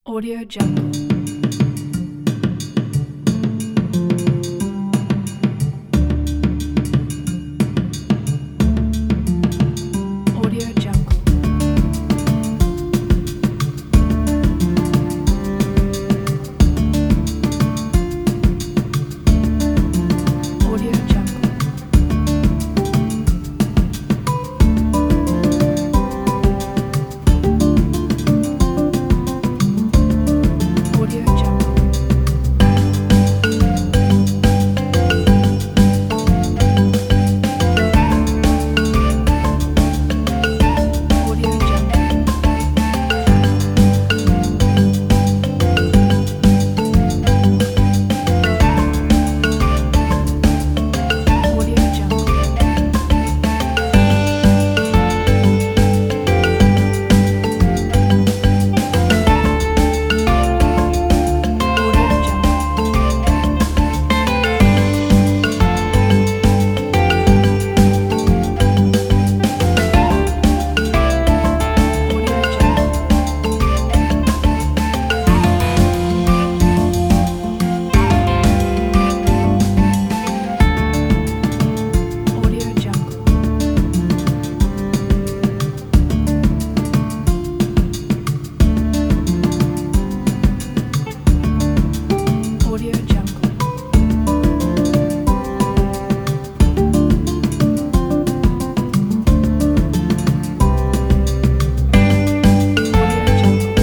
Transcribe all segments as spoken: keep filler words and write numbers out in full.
Audio Jungle. Audio Jungle. Audio Jungle. Audio Jungle. Audio Jungle. Audio Jungle. Audio Jungle. Audio Jungle. Audio Jungle. Audio Jungle. Audio Jungle.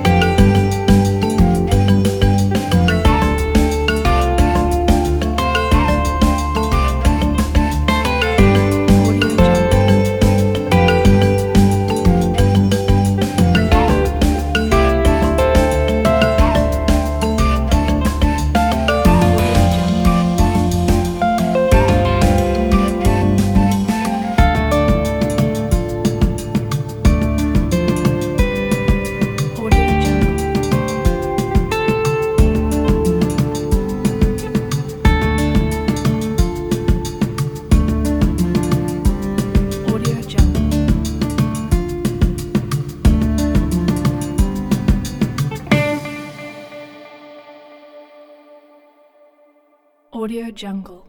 Audio Jungle. Audio Jungle. Audio Jungle. Audio Jungle. Audio Jungle.